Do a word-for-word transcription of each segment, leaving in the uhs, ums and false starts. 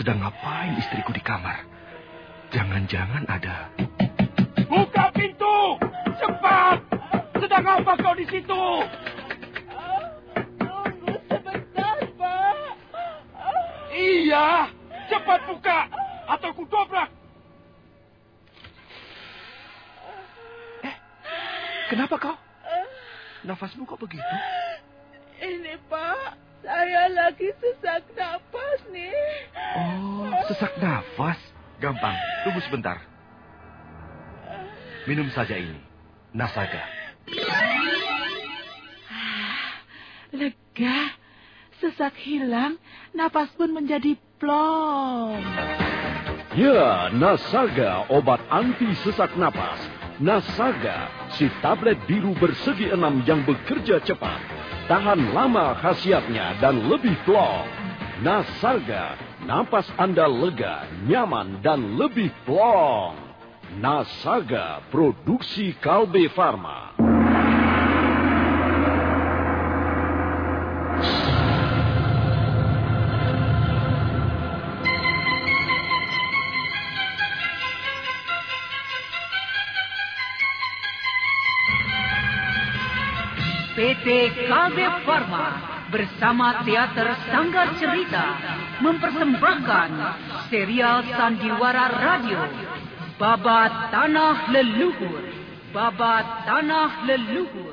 Sedang ngapain istriku di kamar? Jangan-jangan ada... Buka pintu! Cepat! Sedang apa kau di situ? Tunggu sebentar, Pak. Iya, cepat buka atau ku dobrak. Eh, kenapa kau? Nafasmu kok begitu? Ini, Pak, saya lagi sesak napas nih. Oh, sesak nafas. Gampang, tunggu sebentar. Minum saja ini, Nasaga. Lega, sesak hilang, napas pun menjadi plong. Ya, Nasaga, obat anti sesak napas. Nasaga, si tablet biru bersegi enam yang bekerja cepat. Tahan lama khasiatnya dan lebih plong. Nasaga, napas Anda lega, nyaman, dan lebih plong. Nasaga, produksi Kalbe Farma. P T Kalbe Farma bersama Teater Sanggar Cerita mempersembahkan serial Sandiwara Radio Babat Tanah Leluhur. Babat Tanah Leluhur.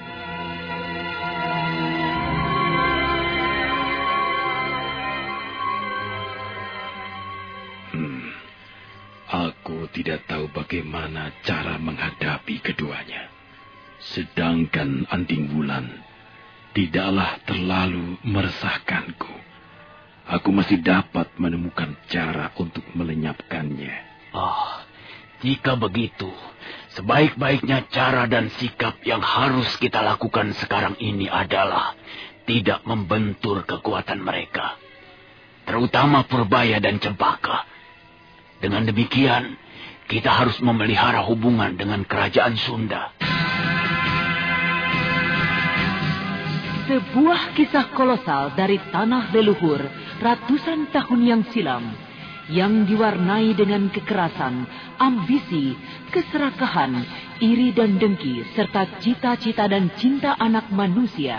Hmm, aku tidak tahu bagaimana cara menghadapi keduanya. Sedangkan Anting Wulan tidaklah terlalu meresahkanku. Aku masih dapat menemukan cara untuk melenyapkannya. Oh, jika begitu, sebaik-baiknya cara dan sikap yang harus kita lakukan sekarang ini adalah tidak membentur kekuatan mereka, terutama Purbaya dan Cempaka. Dengan demikian, kita harus memelihara hubungan dengan kerajaan Sunda. Sebuah kisah kolosal dari tanah leluhur ratusan tahun yang silam, yang diwarnai dengan kekerasan, ambisi, keserakahan, iri dan dengki, serta cita-cita dan cinta anak manusia.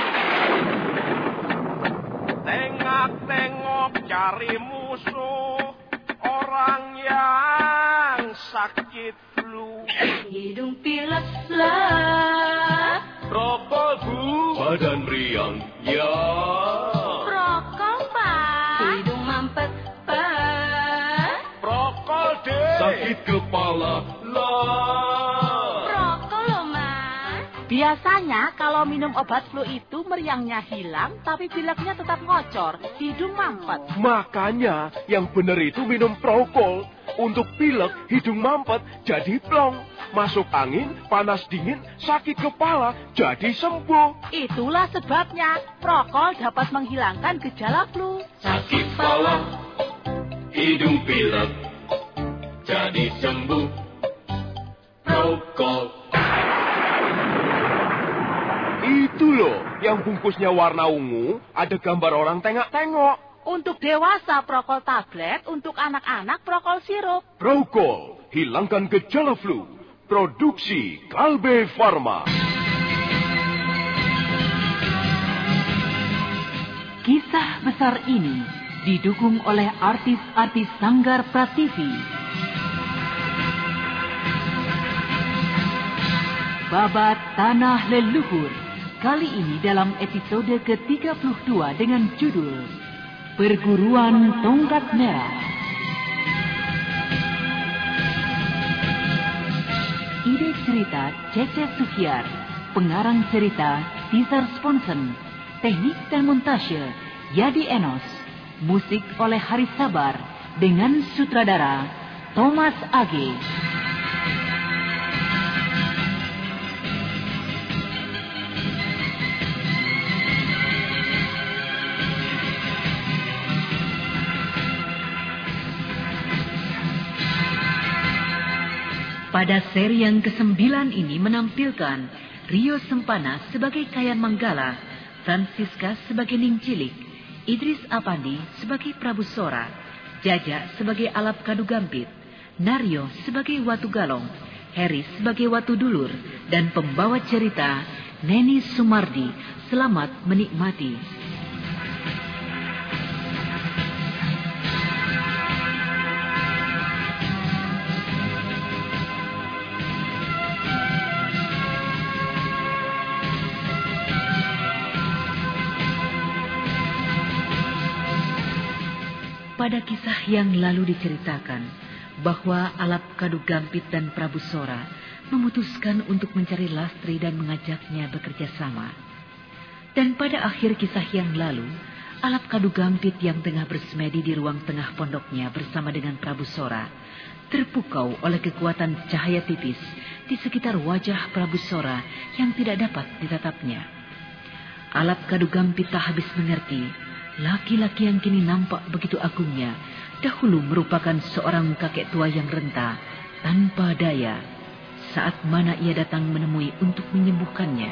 Tengok-tengok cari musuh, orang yang sakit flu. Hidung pilek lah. Rokok bu, Badan riang, ya. Rokok, Pak. Hidung mampet, Pak. rokok deh. Sakit kepala, lah. Rokok loh, Mas. Biasanya kalau minum obat flu itu meriangnya hilang, tapi pileknya tetap ngocor, hidung mampet. Makanya yang benar itu minum Prokol. Untuk pilek, hidung mampet, jadi plong. Masuk angin, panas dingin, sakit kepala, jadi sembuh. Itulah sebabnya Prokol dapat menghilangkan gejala flu. Sakit kepala, hidung pilek, jadi sembuh. Prokol. Itu loh, yang bungkusnya warna ungu, ada gambar orang tengok-tengok. Untuk dewasa Prokol tablet, untuk anak-anak Prokol sirup. Prokol, hilangkan gejala flu. Produksi Kalbe Farma. Kisah besar ini didukung oleh artis-artis Sanggar Prativi. Babat Tanah Leluhur, kali ini dalam episode ke tiga puluh dua dengan judul Perguruan Tongkat Merah. Ide cerita Cece Suhyar, pengarang cerita Tisar Sponsen, teknik dan montase Yadi Enos, musik oleh Haris Sabar dengan sutradara Thomas Age. Pada seri yang kesembilan ini menampilkan Rio Sempana sebagai Kayan Manggala, Francisca sebagai Ning Cilik, Idris Apandi sebagai Prabu Sora, Jaja sebagai Alap Kadugampit, Naryo sebagai Watu Galong, Heri sebagai Watu Dulur, dan pembawa cerita Neni Sumardi. Selamat menikmati. Pada kisah yang lalu diceritakan bahwa Alap Kadugampit dan Prabu Sora memutuskan untuk mencari Lastri dan mengajaknya bekerja sama. Dan pada akhir kisah yang lalu, Alap Kadugampit yang tengah bersemedi di ruang tengah pondoknya bersama dengan Prabu Sora terpukau oleh kekuatan cahaya tipis di sekitar wajah Prabu Sora yang tidak dapat ditatapnya. Alap Kadugampit tak habis mengerti. Laki-laki yang kini nampak begitu agungnya, dahulu merupakan seorang kakek tua yang renta, tanpa daya, saat mana ia datang menemui untuk menyembuhkannya.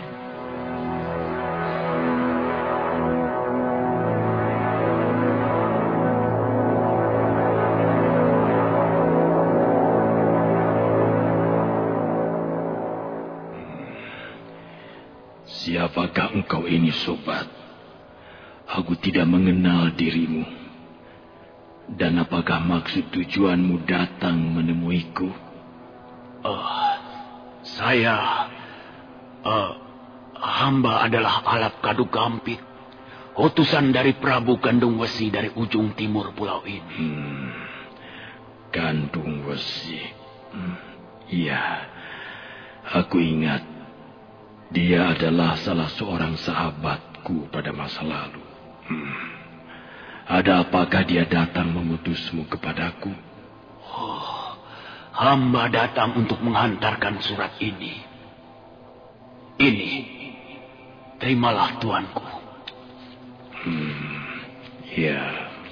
Siapakah engkau ini, sobat? Aku tidak mengenal dirimu. Dan apakah maksud tujuanmu datang menemuiku? Uh, saya... Uh, hamba adalah Alap Kadugampit, utusan dari Prabu Gandung Wesi dari ujung timur pulau ini. Hmm, Gandung Wesi. Hmm, iya, aku ingat. Dia adalah salah seorang sahabatku pada masa lalu. Hmm. Ada apakah dia datang mengutusmu kepadaku? Oh, hamba datang untuk menghantarkan surat ini. Ini, terimalah tuanku. Hmm, ya.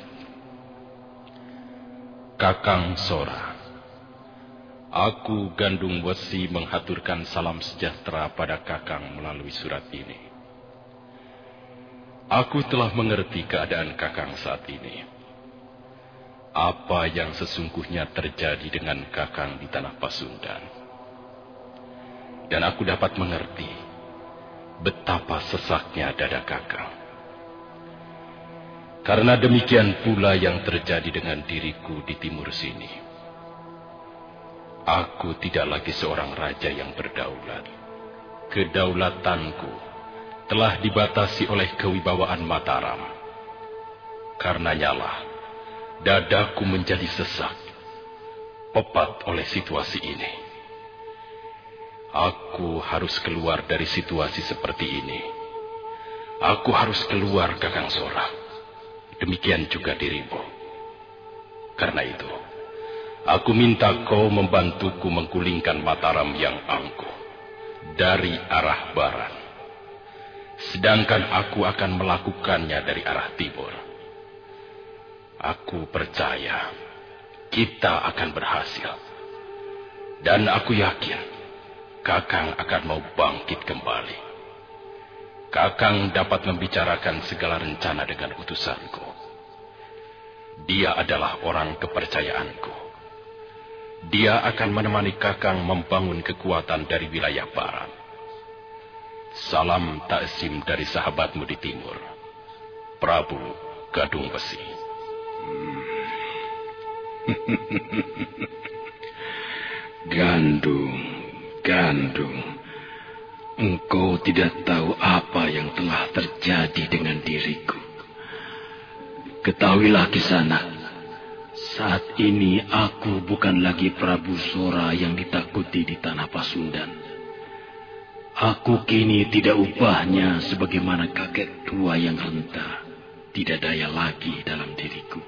Kakang Sora, aku Gandung Wesi menghaturkan salam sejahtera pada Kakang melalui surat ini. Aku telah mengerti keadaan Kakang saat ini. Apa yang sesungguhnya terjadi dengan Kakang di tanah Pasundan. Dan aku dapat mengerti betapa sesaknya dada Kakang. Karena demikian pula yang terjadi dengan diriku di timur sini. Aku tidak lagi seorang raja yang berdaulat. Kedaulatanku telah dibatasi oleh kewibawaan Mataram. Karenanya lah, dadaku menjadi sesak, pepat oleh situasi ini. Aku harus keluar dari situasi seperti ini. Aku harus keluar, Kakang Sora. Demikian juga dirimu. Karena itu, aku minta kau membantuku menggulingkan Mataram yang angkuh dari arah barat. Sedangkan aku akan melakukannya dari arah timur. Aku percaya kita akan berhasil. Dan aku yakin Kakang akan mau bangkit kembali. Kakang dapat membicarakan segala rencana dengan utusanku. Dia adalah orang kepercayaanku. Dia akan menemani Kakang membangun kekuatan dari wilayah barat. Salam taksim dari sahabatmu di timur, Prabu Gadung Besi. Hmm. Gandung, Gandung, engkau tidak tahu apa yang telah terjadi dengan diriku. Ketahuilah Kisanak, saat ini aku bukan lagi Prabu Sora yang ditakuti di tanah Pasundan. Aku kini tidak ubahnya sebagaimana kakek tua yang renta, tidak daya lagi dalam diriku.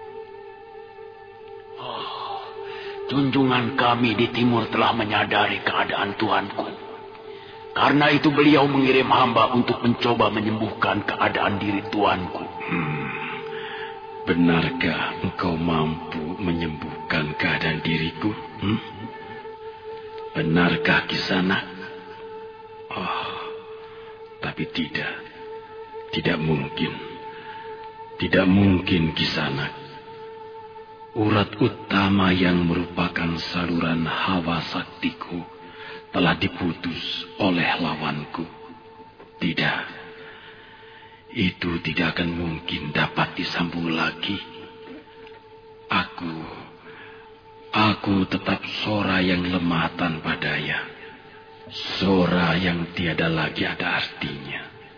Oh, junjungan kami di timur telah menyadari keadaan tuanku. Karena itu beliau mengirim hamba untuk mencoba menyembuhkan keadaan diri tuanku. Hmm, benarkah engkau mampu menyembuhkan keadaan diriku? Hmm? Benarkah Kisanak? Oh, tapi tidak. Tidak mungkin. Tidak mungkin Kisanak. Urat utama yang merupakan saluran hawa saktiku telah diputus oleh lawanku. Tidak, itu tidak akan mungkin dapat disambung lagi. Aku, aku tetap Sora yang lemah tanpa daya. Sora yang tiada lagi ada artinya.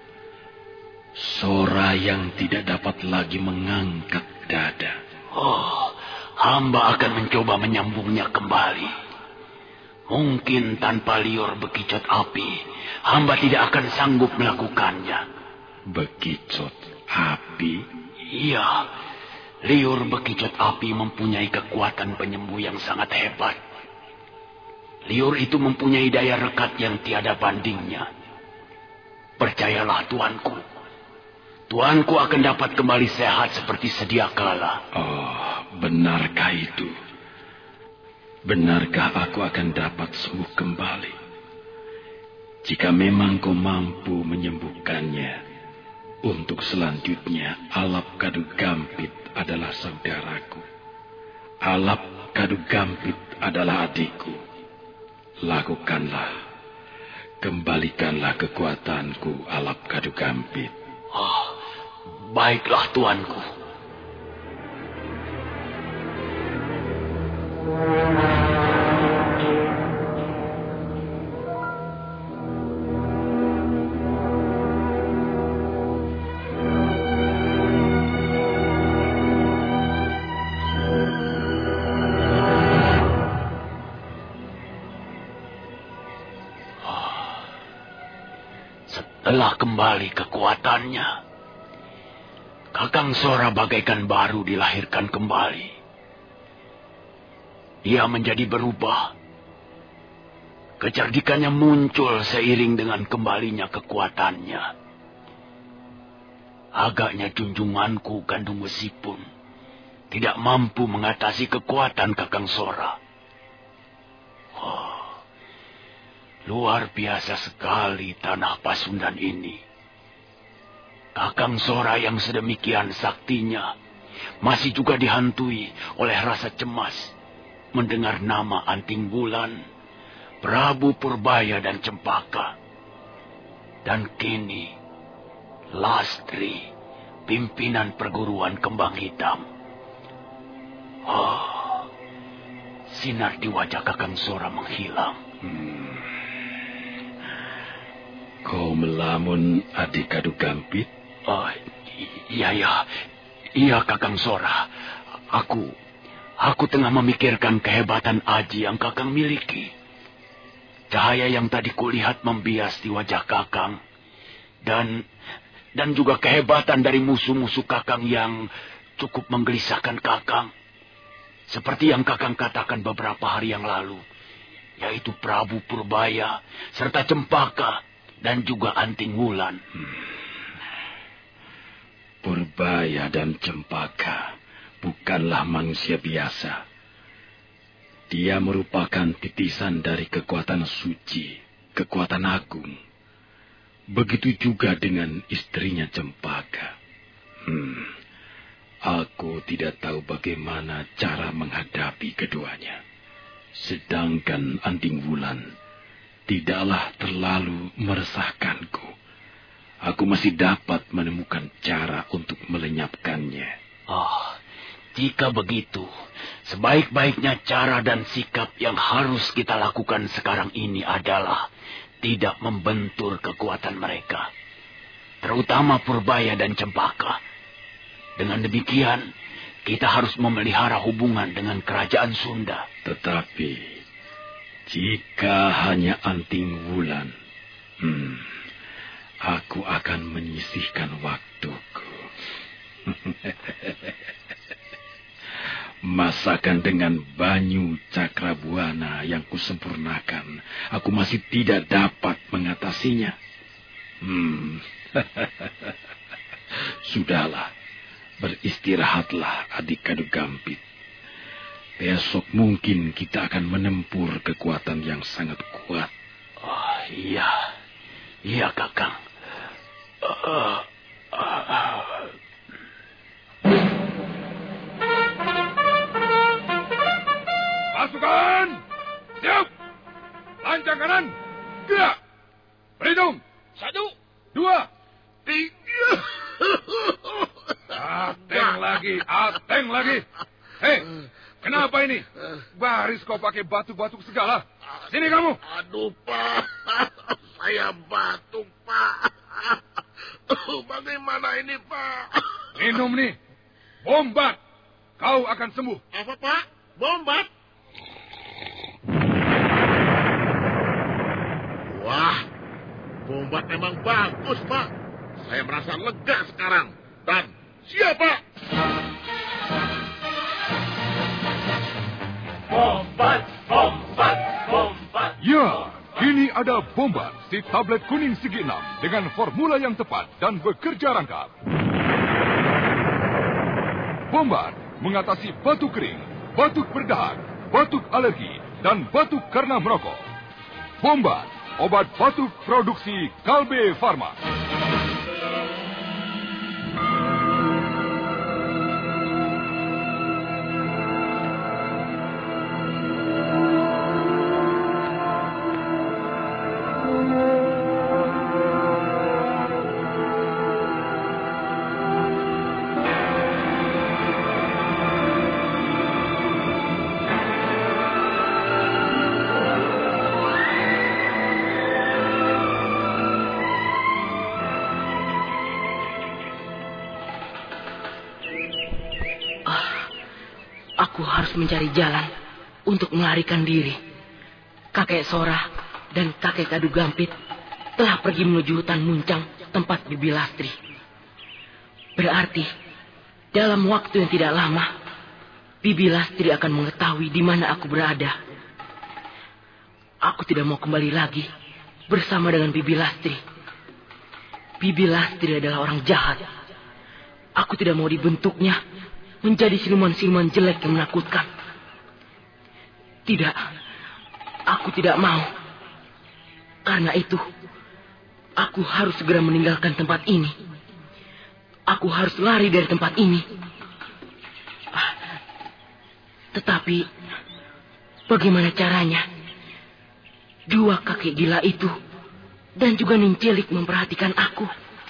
Sora yang tidak dapat lagi mengangkat dada. Oh, hamba akan mencoba menyambungnya kembali. Mungkin tanpa liur bekicot api, hamba tidak akan sanggup melakukannya. Bekicot api? Iya, liur bekicot api mempunyai kekuatan penyembuh yang sangat hebat. Liur itu mempunyai daya rekat yang tiada bandingnya. Percayalah tuanku, tuanku akan dapat kembali sehat seperti sedia kala. Oh, benarkah itu? Benarkah aku akan dapat sembuh kembali? Jika memang kau mampu menyembuhkannya, untuk selanjutnya Alap Kadu Gampit adalah saudaraku. Alap Kadu Gampit adalah adikku. Lakukanlah. Kembalikanlah kekuatanku, Alap Kadu Gampit. Oh, baiklah tuanku. Setelah kembali kekuatannya, Kakang Sora bagaikan baru dilahirkan kembali. Ia menjadi berubah. Kecerdikannya muncul seiring dengan kembalinya kekuatannya. Agaknya junjunganku Gandung Besi pun tidak mampu mengatasi kekuatan Kakang Sora. Oh, luar biasa sekali tanah Pasundan ini. Kakang Sora yang sedemikian saktinya masih juga dihantui oleh rasa cemas mendengar nama Anting Wulan, Prabu Purbaya dan Cempaka. Dan kini Lastri, pimpinan perguruan Kembang Hitam. Oh, sinar di wajah Kakang Sora menghilang. Hmm. Kau melamun adik Kadu Gampit? Oh, iya, iya. Iya, Kakang Sora. Aku, aku tengah memikirkan kehebatan aji yang Kakang miliki. Cahaya yang tadi kulihat membias di wajah Kakang. Dan, dan juga kehebatan dari musuh-musuh Kakang yang cukup menggelisahkan Kakang. Seperti yang Kakang katakan beberapa hari yang lalu. Yaitu Prabu Purbaya, serta Cempaka, dan juga Anting Wulan. Hmm. Purbaya dan Cempaka bukanlah manusia biasa. Dia merupakan titisan dari kekuatan suci, kekuatan agung. Begitu juga dengan istrinya Cempaka. Hmm, aku tidak tahu bagaimana cara menghadapi keduanya. Sedangkan Anting Wulan tidaklah terlalu meresahkanku. Aku masih dapat menemukan cara untuk melenyapkannya. Oh, jika begitu, sebaik-baiknya cara dan sikap yang harus kita lakukan sekarang ini adalah tidak membentur kekuatan mereka, terutama Purbaya dan Cempaka. Dengan demikian, kita harus memelihara hubungan dengan kerajaan Sunda. Tetapi, jika hanya Anting Wulan, hmm, aku akan menyisihkan waktuku. Masakan dengan Banyu Cakrabuana yang kusempurnakan, aku masih tidak dapat mengatasinya. Hmm. Sudahlah, beristirahatlah adik Kadu Gampit. Besok mungkin kita akan menempur kekuatan yang sangat kuat. Oh, iya. Iya, Kakang. Uh, uh, uh. Pasukan, siap. Lancang kanan, gerak. Berhitung. Satu, dua, tiga. Ateng lagi, ateng lagi. Hei, kenapa ini? Baris kau pakai batuk-batuk segala. Sini kamu. Aduh, Pak. Saya batuk, Pak. Bagaimana ini, Pak? Minum nih. Bombat. Kau akan sembuh. Apa, Pak? Bombat? Wah, bombat memang bagus, Pak. Saya merasa lega sekarang. Dan siap, Pak. Bombat, bombat, bombat. Ya, kini ada Bombat, si tablet kuning segi enam dengan formula yang tepat dan bekerja rangkap. Bombat mengatasi batuk kering, batuk berdahak, batuk alergi, dan batuk karena merokok. Bombat, obat batuk produksi Kalbe Farma. Aku harus mencari jalan untuk melarikan diri. Kakek Sora dan kakek Kadu Gampit telah pergi menuju hutan Muncang, tempat Bibi Lastri. Berarti, dalam waktu yang tidak lama, Bibi Lastri akan mengetahui di mana aku berada. Aku tidak mau kembali lagi bersama dengan Bibi Lastri. Bibi Lastri adalah orang jahat. Aku tidak mau dibentuknya menjadi siluman-siluman jelek yang menakutkan. Tidak, aku tidak mau. Karena itu, aku harus segera meninggalkan tempat ini. Aku harus lari dari tempat ini. Tetapi, bagaimana caranya? Dua kakek gila itu dan juga Nincelik memperhatikan aku.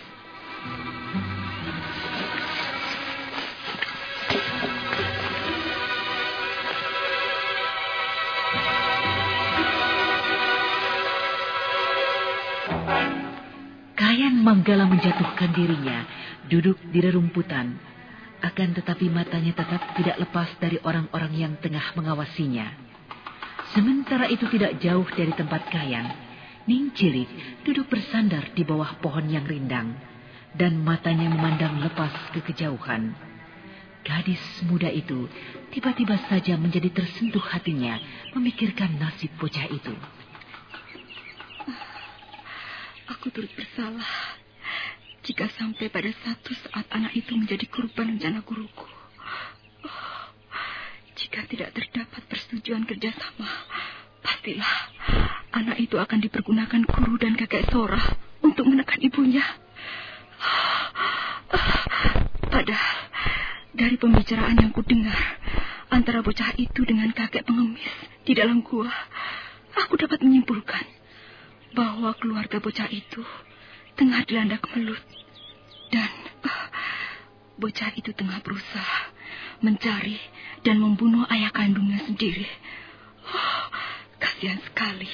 Kayan Manggala menjatuhkan dirinya, duduk di rerumputan. Akan tetapi matanya tetap tidak lepas dari orang-orang yang tengah mengawasinya. Sementara itu tidak jauh dari tempat Kayan, Nincelik duduk bersandar di bawah pohon yang rindang, dan matanya memandang lepas ke kejauhan. Gadis muda itu tiba-tiba saja menjadi tersentuh hatinya memikirkan nasib bocah itu. Aku turut bersalah jika sampai pada satu saat anak itu menjadi korban rencana guruku. Oh, jika tidak terdapat persetujuan kerjasama, pastilah anak itu akan dipergunakan guru dan kakek Sora untuk menekan ibunya. Padahal dari pembicaraan yang kudengar antara bocah itu dengan kakek pengemis di dalam gua, aku dapat menyimpulkan bahwa keluarga bocah itu tengah dilanda kemelut. Dan uh, bocah itu tengah berusaha mencari dan membunuh ayah kandungnya sendiri. Oh, kasihan sekali.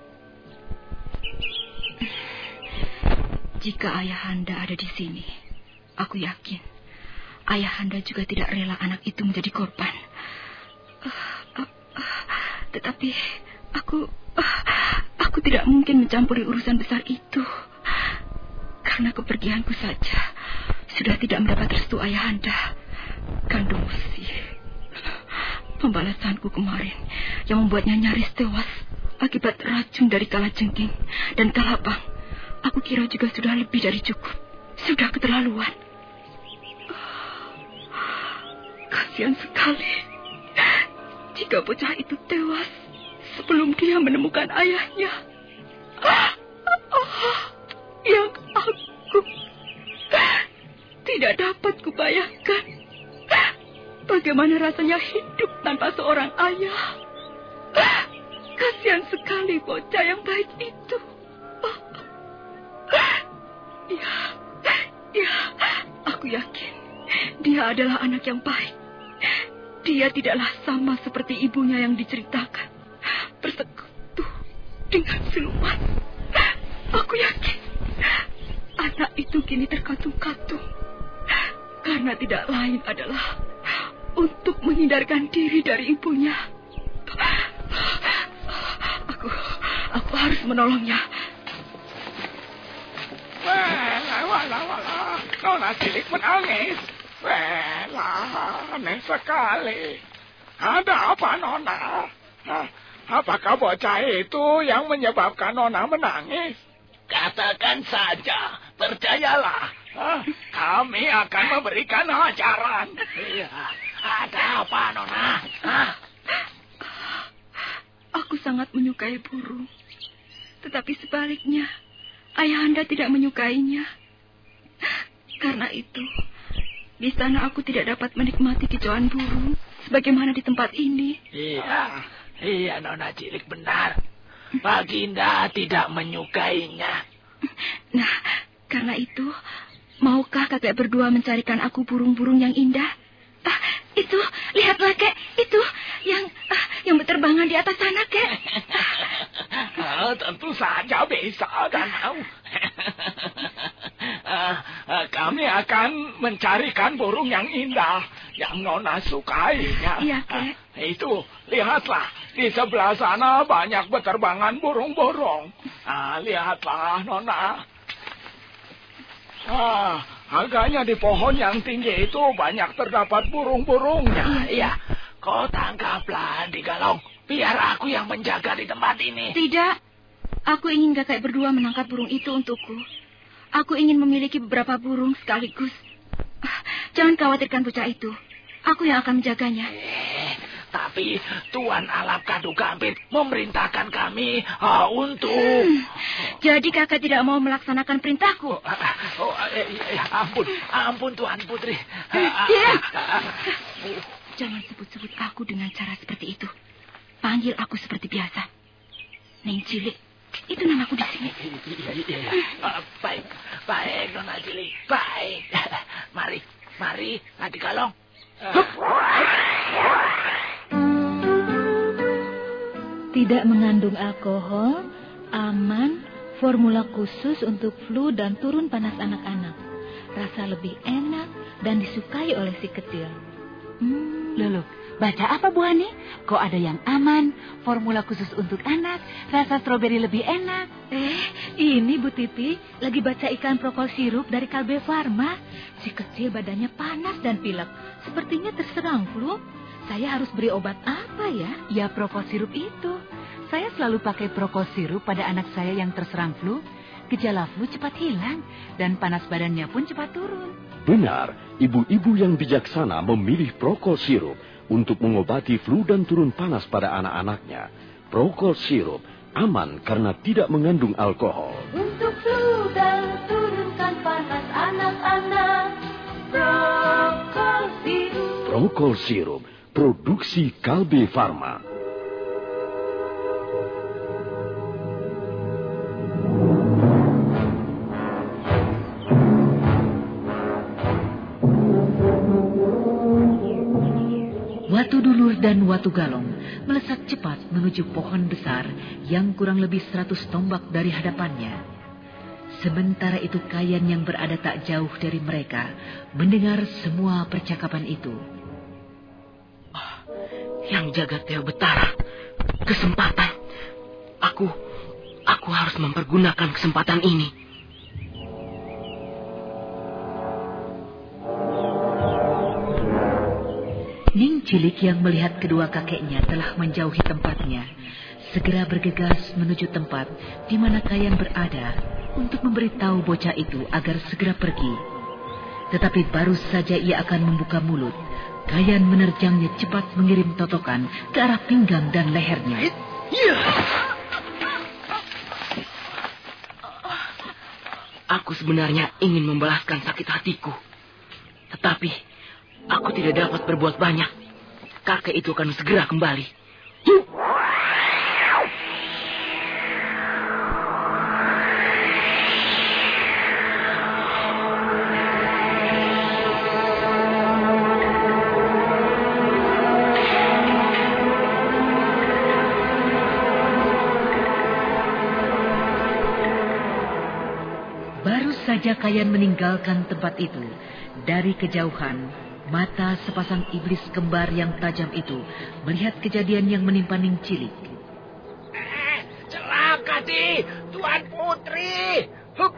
Jika ayahanda ada di sini, aku yakin ayahanda juga tidak rela anak itu menjadi korban. Uh, uh, uh, tetapi aku... Uh, Aku tidak mungkin mencampuri urusan besar itu. Karena kepergianku saja sudah tidak mendapat restu ayahanda. Kandung Musi, pembalasanku kemarin yang membuatnya nyaris tewas akibat racun dari kalajengking dan kalabang, aku kira juga sudah lebih dari cukup. Sudah keterlaluan. Kasihan sekali jika bocah itu tewas sebelum dia menemukan ayahnya. Oh, yang aku tidak dapat kubayangkan bagaimana rasanya hidup tanpa seorang ayah. Kasihan sekali bocah yang baik itu. Ya, ya, aku yakin dia adalah anak yang baik. Dia tidaklah sama seperti ibunya yang diceritakan, bersekutu dengan siluman. Aku yakin anak itu kini terkatung-katung karena tidak lain adalah untuk menghindarkan diri dari ibunya. Aku, aku harus menolongnya. Walah, walah, walah. Nona Cilik menangis. Walah, aneh sekali. Ada apa, Nona? Hah? Apakah bocah itu yang menyebabkan Nona menangis? Katakan saja, percayalah. Hah? Kami akan memberikan ajaran. Iya, ada apa, Nona? Hah? Aku sangat menyukai burung. Tetapi sebaliknya, Ayahanda tidak menyukainya. Karena itu, di sana aku tidak dapat menikmati kicauan burung sebagaimana di tempat ini. Iya, iya Nona Cilik benar. Baginda tidak menyukainya. Nah, karena itu, maukah kakek berdua mencarikan aku burung-burung yang indah? Ah, itu, lihatlah kek, itu yang ah, yang berterbangan di atas sana, kek. Ah, tentu saja bisa dan mau. ah, ah, kami akan mencarikan burung yang indah yang Nona sukainya. Iya, kek. Ah, itu, lihatlah di sebelah sana banyak berterbangan burung-burung. Ah, lihatlah, Nona. Ah, agaknya di pohon yang tinggi itu banyak terdapat burung-burungnya. Iya, kau tangkaplah di galong. Biar aku yang menjaga di tempat ini. Tidak, aku ingin kakek berdua menangkap burung itu untukku. Aku ingin memiliki beberapa burung sekaligus. Jangan khawatirkan bocah itu. Aku yang akan menjaganya. Eh, tapi Tuan Alap Kadu Gambit memerintahkan kami uh, untuk... Hmm, jadi kakak tidak mau melaksanakan perintahku? Oh, oh, eh, eh, ampun, ampun Tuan Putri. Diam. Jangan sebut-sebut aku dengan cara seperti itu. Panggil aku seperti biasa. Neng Cilik, itu namaku di sini. Iya, iya, iya. Uh, baik, baik Nona Cilik, baik. Mari, mari, Adik Galong. Tidak mengandung alkohol, aman, formula khusus untuk flu dan turun panas anak-anak. Rasa lebih enak dan disukai oleh si kecil. Hmm, Lulu, baca apa Bu Hani? Kok ada yang aman, formula khusus untuk anak, rasa stroberi lebih enak. Eh, ini Bu Titi lagi baca iklan Prokol sirup dari Kalbe Farma. Si kecil badannya panas dan pilek. Sepertinya terserang flu. Saya harus beri obat apa ya? Ya Prokol sirup itu. Saya selalu pakai Prokol sirup pada anak saya yang terserang flu. Gejala flu cepat hilang dan panas badannya pun cepat turun. Benar, ibu-ibu yang bijaksana memilih Prokol sirup untuk mengobati flu dan turun panas pada anak-anaknya. Prokol sirup aman karena tidak mengandung alkohol. Untuk flu dan turunkan panas anak-anak, Prokol sirup. Prokol sirup, produksi Kalbe Farma. Watu Dulur dan Watu Galong melesat cepat menuju pohon besar yang kurang lebih seratus tombak dari hadapannya. Sementara itu Kayan yang berada tak jauh dari mereka mendengar semua percakapan itu. Yang jaga Teo Betara, kesempatan. Aku, aku harus mempergunakan kesempatan ini. Ning Cilik yang melihat kedua kakeknya telah menjauhi tempatnya, segera bergegas menuju tempat di mana Kayan berada untuk memberitahu bocah itu agar segera pergi. Tetapi baru saja ia akan membuka mulut, Kayan menerjangnya cepat mengirim totokan ke arah pinggang dan lehernya. Ya. Aku sebenarnya ingin membalaskan sakit hatiku, tetapi aku tidak dapat berbuat banyak. Kakek itu akan segera kembali. saja Kayan meninggalkan tempat itu, dari kejauhan, mata sepasang iblis kembar yang tajam itu melihat kejadian yang menimpa Ning Cilik. Eh, celaka di Tuan Putri. Hup.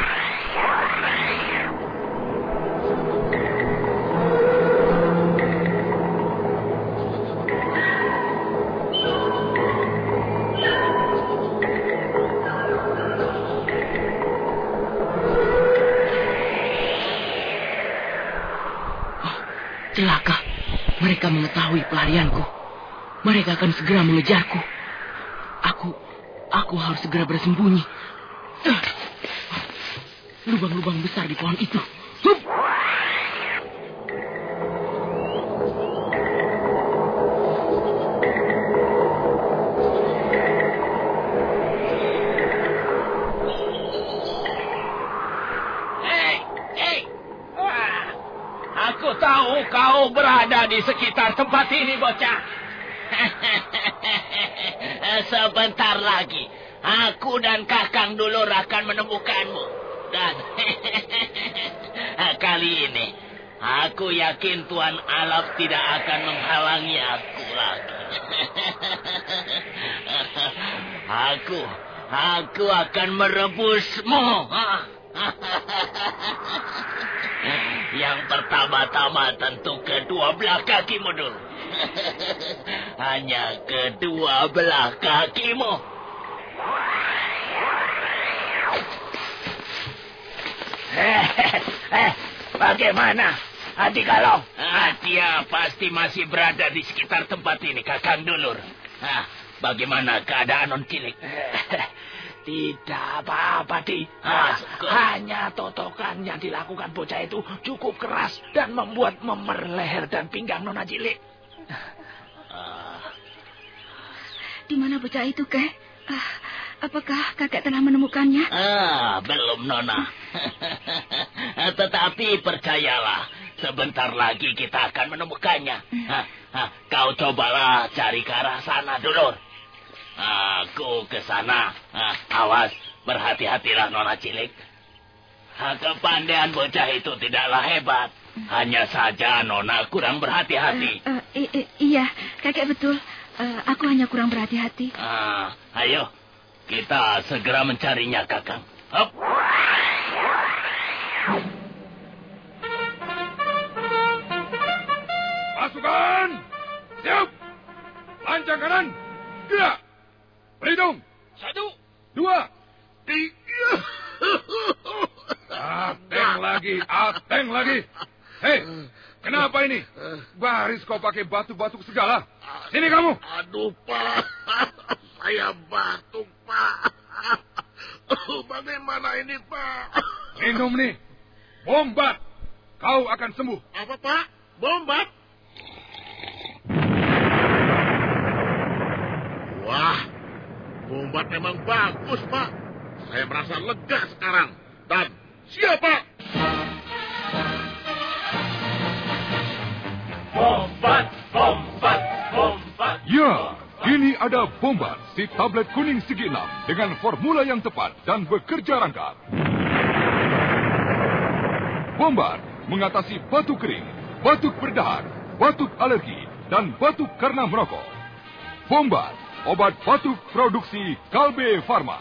Celaka, mereka mengetahui pelarianku. Mereka akan segera mengejarku. Aku, aku harus segera bersembunyi. Lubang-lubang besar di pohon itu. Hup! Aku tahu kau berada di sekitar tempat ini, bocah. Sebentar lagi, aku dan Kakang Dulur akan menemukanmu. Dan kali ini, aku yakin Tuan Alap tidak akan menghalangi aku lagi. Aku, aku akan merebusmu. Yang pertama-tama tentu kedua belah kakimu dulu. Hanya kedua belah kakimu. Eh, eh, bagaimana? Hati Kalong? Ah, dia pasti masih berada di sekitar tempat ini, Kakang Dulur. Ah, bagaimana keadaan Non Cilik? Tidak apa-apa, Di. Nah, hanya totokan yang dilakukan bocah itu cukup keras dan membuat memer leher dan pinggang Nona Cilik. Di mana bocah itu, Kek? Ah, apakah kakek telah menemukannya? Ah, belum, Nona. Tetapi percayalah, sebentar lagi kita akan menemukannya. Ah, ah, kau cobalah cari ke arah sana, Dulur. Aku ke sana. Ah, awas, berhati-hatilah Nona Cilik. Ah, kepandaian bocah itu tidaklah hebat. Hanya saja Nona kurang berhati-hati. Uh, uh, i- i- iya, kakek betul. Uh, aku hanya kurang berhati-hati. Ah, ayo, kita segera mencarinya, Kakang. Hop. Pasukan, siap. Lancang kanan, gerak. Berhitung. Satu. Dua. Tiga. Ateng lagi, ateng lagi. Hei, kenapa ini? Baris kau pakai batuk-batuk segala. Sini kamu. Aduh, Pak. Saya batuk, Pak. Bagaimana ini, Pak? Minum nih. Bombat. Kau akan sembuh. Apa, Pak? Bombat? Wah, bombat memang bagus, Pak. Saya merasa lega sekarang. Dan siapa? Bombat, bombat, bombat. Ya, kini ada Bombat, si tablet kuning segi enam dengan formula yang tepat dan bekerja rangkap. Bombat mengatasi batuk kering, batuk berdahak, batuk alergi, dan batuk karena merokok. Bombat, obat batuk produksi Kalbe Farma.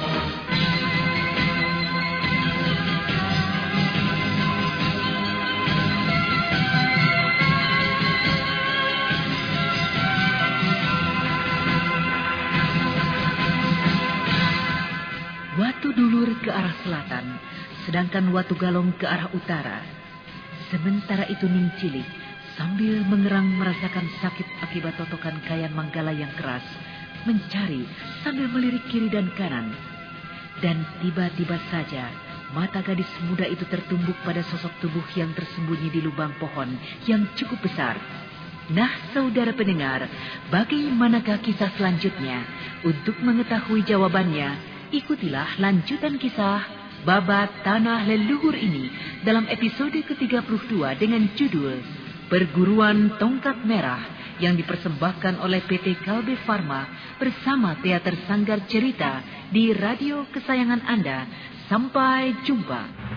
Watu Dulur ke arah selatan, sedangkan Watu Galong ke arah utara. Sementara itu Ning Cilik sambil mengerang merasakan sakit akibat totokan Kayan Manggala yang keras, mencari sambil melirik kiri dan kanan. Dan tiba-tiba saja mata gadis muda itu tertumbuk pada sosok tubuh yang tersembunyi di lubang pohon yang cukup besar. Nah, saudara pendengar, bagaimanakah kisah selanjutnya? Untuk mengetahui jawabannya, ikutilah lanjutan kisah Babat Tanah Leluhur ini dalam episode ke tiga puluh dua dengan judul Perguruan Tongkat Merah yang dipersembahkan oleh P T Kalbe Farma bersama Teater Sanggar Cerita di radio kesayangan Anda Sampai jumpa.